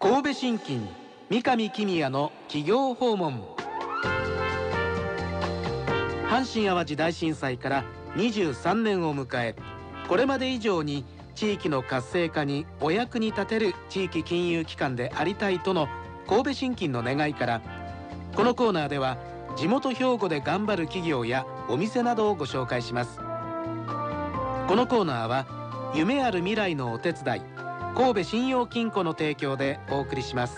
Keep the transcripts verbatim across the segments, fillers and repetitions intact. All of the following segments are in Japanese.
神戸信金三上公也の企業訪問。阪神・淡路大震災からにじゅうさんねんを迎え、これまで以上に地域の活性化にお役に立てる地域金融機関でありたいとの神戸信金の願いから、このコーナーでは地元兵庫で頑張る企業やお店などをご紹介します。このコーナーは夢ある未来のお手伝い、神戸信用金庫の提供でお送りします。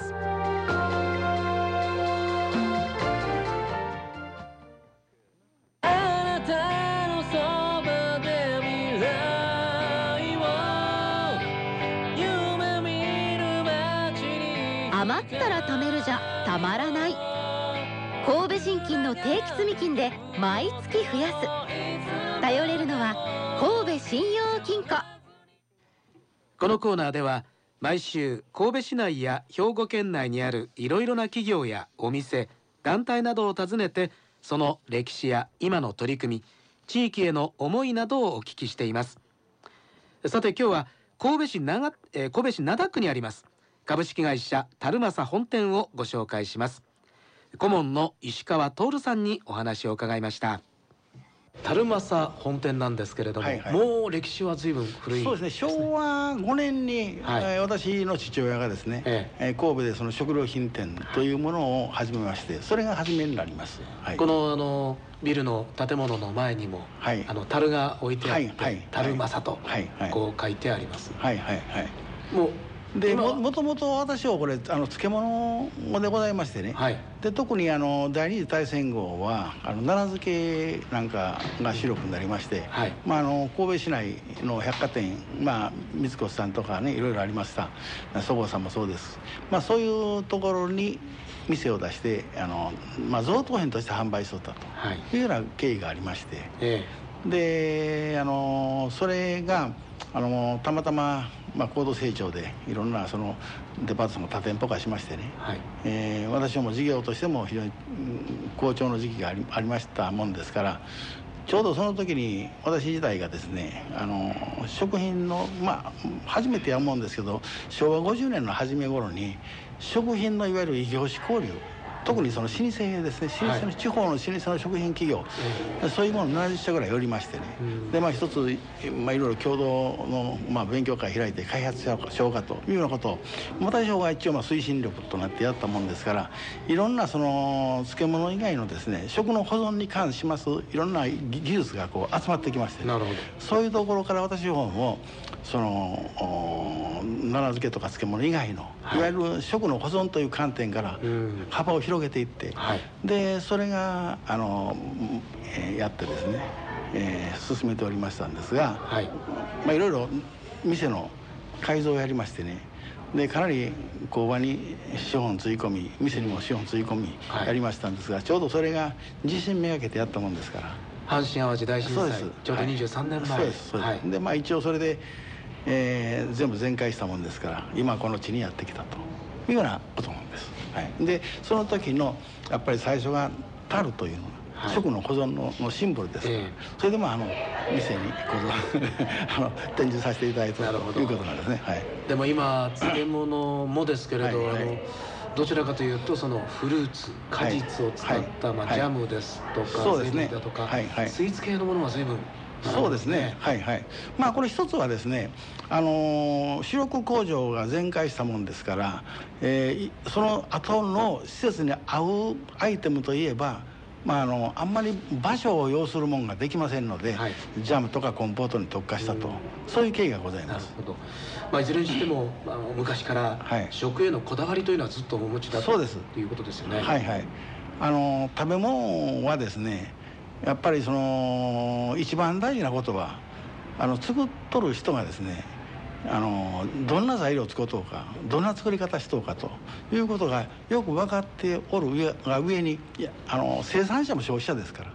余ったら貯めるじゃたまらない。神戸信金の定期積み金で毎月増やす。頼れるのは神戸信用金庫。 このコーナーでは毎週神戸市内や兵庫県内にあるいろいろな企業やお店、団体などを訪ねて、その歴史や今の取り組み、地域への思いなどをお聞きしています。さて今日は神戸市長、えー、神戸市灘区にあります株式会社樽正本店をご紹介します。顧問の石川徹さんにお話を伺いました。樽正本店なんですけれども、はいはい、もう歴史は随分古いですね。 そうですね、しょうわごねんに、はい、えー、私の父親がですね、えええー、神戸でその食料品店というものを始めまして、それが初めになります、はい、このあのビルの建物の前にも、はい、あの樽が置いてあって、はいはい、樽正と、はいはい、こう書いてあります。 はいはいはい。 もうで も, もともと私はこれあの漬物でございましてね、はい、で特にあの第二次大戦後はあの奈良漬けなんかが主力になりまして、はい、まあ、あの神戸市内の百貨店、まあ、三越さんとかねいろいろありました。そごうさんもそうです、まあ、そういうところに店を出してあの、まあ、贈答品として販売しとったというような経緯がありまして、ええ、であのそれがあのたまたま、まあ、高度成長でいろんなそのデパートも多店舗化しましてね、はい、えー、私も事業としても非常に好調の時期があ り, ありましたもんですから、ちょうどその時に私自体がですねあの食品のまあ初めてや思うんですけど、しょうわごじゅうねんの初め頃に食品のいわゆる異業種交流、特にその老舗ですね、老舗の地方の老舗の食品企業、はい、そういうものななじゅっしゃぐらい寄りましてね、うん、でまあ一つ、まあ、いろいろ共同の、まあ、勉強会開いて開発しようかというようなことを私が一応まあ推進力となってやったもんですから、いろんなその漬物以外のですね食の保存に関しますいろんな技術がこう集まってきまして、ね、なるほど、そういうところから私の方もその奈良漬けとか漬物以外の、はい、いわゆる食の保存という観点から幅を広げていって、はい、でそれがあの、えー、やってですね、えー、進めておりましたんですが、はい、まあ、いろいろ店の改造をやりましてね、でかなり工場に資本つぎ込み、店にも資本つぎ込みやりましたんですが、はい、ちょうどそれが自信めがけてやったもんですから、 阪神・淡路大震災ちょうどにじゅうさんねんまえ、はい、そうですそうです、はい、 でまあ一応それで、えー、全部全壊したもんですから、今この地にやってきたというようなことなんです、はい、でその時のやっぱり最初が樽というのが、はい、食の保存 の, のシンボルですから、えー、それでもあの店にあの展示させていただいたということなんですね、はい、 でも今漬物もですけれど、はいはい、あのどちらかというとそのフルーツ果実を使った、はい、まあ、ジャムですとか、はい、ゼリーだとか、はいはい、スイーツ系のものが随分、 そうですね、はいはい、まあこれ一つはですね、あのー、主力工場が全壊したもんですから、えー、その後の施設に合うアイテムといえば、まあ、あのあんまり場所を要するものができませんので、はい、ジャムとかコンポートに特化したと、そういう経緯がございます。 なるほど、まあ、いずれにしてもあの昔から食へのこだわりというのはずっとお持ちだと、はい、いうことですよね。 はいはい、あの食べ物はですねやっぱりその一番大事なことはあの作っとる人がですねあのどんな材料を使おうか、どんな作り方しとうかということがよく分かっておる上が上に、いやあの生産者も消費者ですから、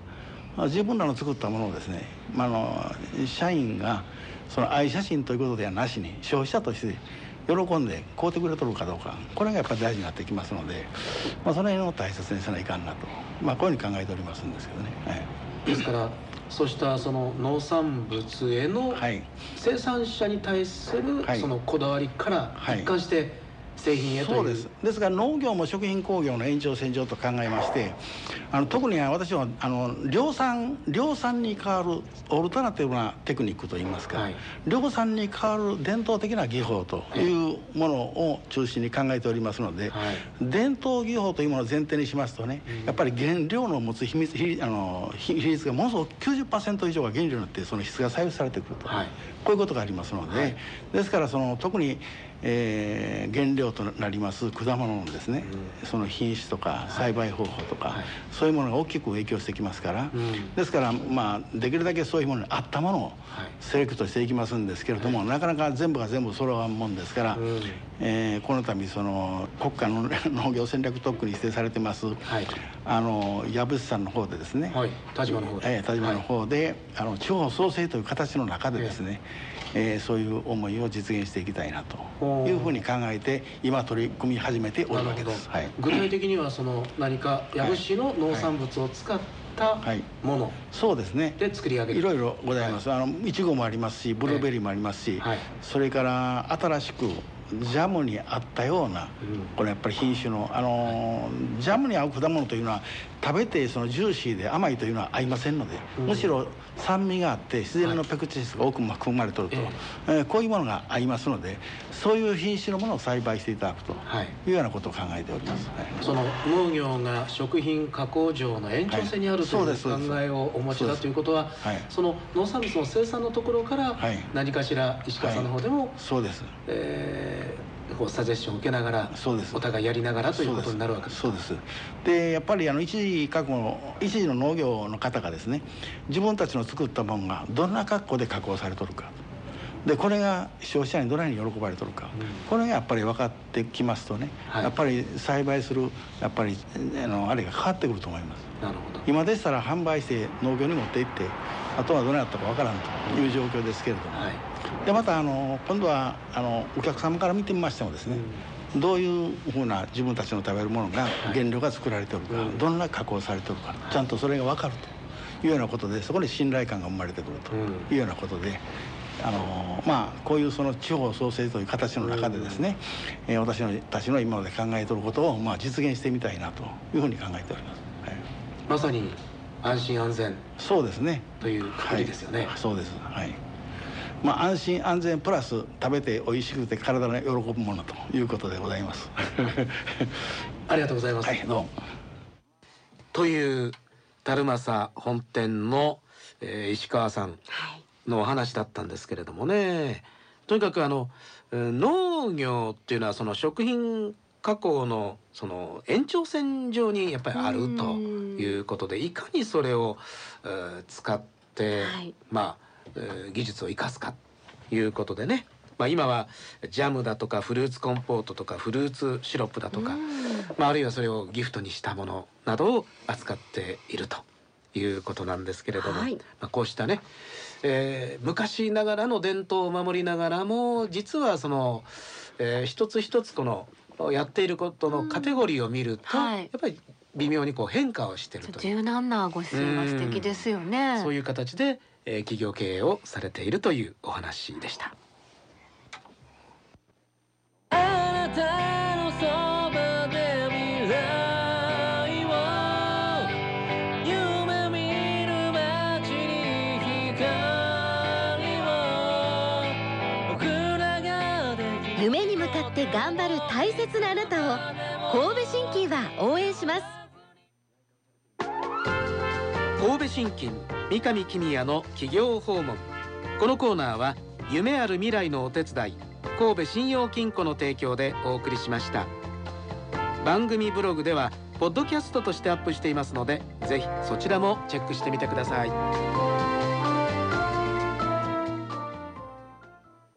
自分らの作ったものをですね、まあ、あの社員がその愛写真ということではなしに消費者として喜んで買うてくれとるかどうか、これがやっぱり大事になってきますので、まあ、その辺を大切にせないかんなと、まあ、こういうふうに考えておりますんですけどね、はい、 ですからそうしたその農産物への生産者に対するそのこだわりから一貫して製品へという。 そうです。ですから農業も食品工業の延長線上と考えまして、あの特に私はあの量産量産に代わるオルタナティブなテクニックといいますか、はい、量産に代わる伝統的な技法というものを中心に考えておりますので、はい、伝統技法というものを前提にしますとね、うん、やっぱり原料の持つ秘密比あの比率がものすごく きゅうじゅっパーセント 以上が原料になってその質が左右されてくると、はい、こういうことがありますので、はい、ですからその特にえー、原料となります果物のですね、うん、その品種とか栽培方法とか、はい、そういうものが大きく影響してきますから、うん、ですからまあできるだけそういうものに合ったものをセレクトしていきますんですけれども、はい、なかなか全部が全部揃わんもんですから、うん、えー、この度その国家の農業戦略特区に指定されてます、はい、あの藪内さんの方でですね、 はい、田島の方で、 えー、田島の方で、はい、あの地方創生という形の中でですね、えー、そういう思いを実現していきたいなというふうに考えて今取り組み始めておるわけです。はい、 具体的にはその何か養父市の農産物を使ったもの、はい、 そうですね、 で作り上げる、 いろいろございます。はい、あのいちごもありますしブルーベリーもありますし、はい、それから新しくジャムに合ったような、うん、これやっぱり品種の、あのー、ジャムに合う果物というのは食べてそのジューシーで甘いというのは合いませんので、うん、むしろ酸味があって自然のペクチン質が多く含まれていると、はい、えー、こういうものが合いますので、そういう品種のものを栽培していただくというようなことを考えております。はい、 その農業が食品加工場の延長線にあるという考えをお持ちだということは、はい、その農産物の生産のところから何かしら石川さんの方でも、はい、 そうです、 えーこうサジェッションを受けながら、そうです、お互いやりながらということになるわけですか。 そうです。でやっぱりあの一時過去の一時の農業の方がですね、自分たちの作ったものがどんな格好で加工されとるか、でこれが消費者にどのように喜ばれとるか、うん、これがやっぱり分かってきますとね、はい、やっぱり栽培するやっぱりあのあれが変わってくると思います。 なるほど。 今でしたら販売して農業に持って行ってあとはどうなったか分からんという状況ですけれども、はい、でまたあの今度はあのお客様から見てみましてもですね、うん、どういうふうな自分たちの食べるものが原料が作られているか、はい、どんな加工されているか、ちゃんとそれが分かるというようなことで、そこに信頼感が生まれてくるというようなことで、あのまあこういうその地方創生という形の中でですね、うん、えー、私たちの今まで考えていることをまあ実現してみたいなというふうに考えております。はい、 まさに安心安全、 そうですね、 ということですよね。 はい、そうです。はい。まあ安心安全プラス食べて美味しくて体が喜ぶものということでございます。 ありがとうございます。 はい、どうも。 という垂正本店の、えー、石川さんのお話だったんですけれどもね、とにかくあの農業っていうのはその食品加工のその延長線上にやっぱりあるということで、いかにそれを、えー、使って、はい、まあ、えー、技術を生かすかということでね、まあ、今はジャムだとかフルーツコンポートとかフルーツシロップだとか、まあ、あるいはそれをギフトにしたものなどを扱っているということなんですけれども、はい、まあ、こうしたね、えー、昔ながらの伝統を守りながらも実はその、えー、一つ一つこのやっていることのカテゴリーを見ると、はい、やっぱり微妙にこう変化をしているという柔軟なご姿勢が素敵ですよね。 そういう形で、えー、企業経営をされているというお話でした。あなたのそばで未来を夢見る街に光を僕らができる、 夢に向かって頑張る大切なあなたを神戸新金は応援します。 神戸新金三上公也の企業訪問。このコーナーは夢ある未来のお手伝い神戸信用金庫の提供でお送りしました。番組ブログではポッドキャストとしてアップしていますので、ぜひそちらもチェックしてみてください。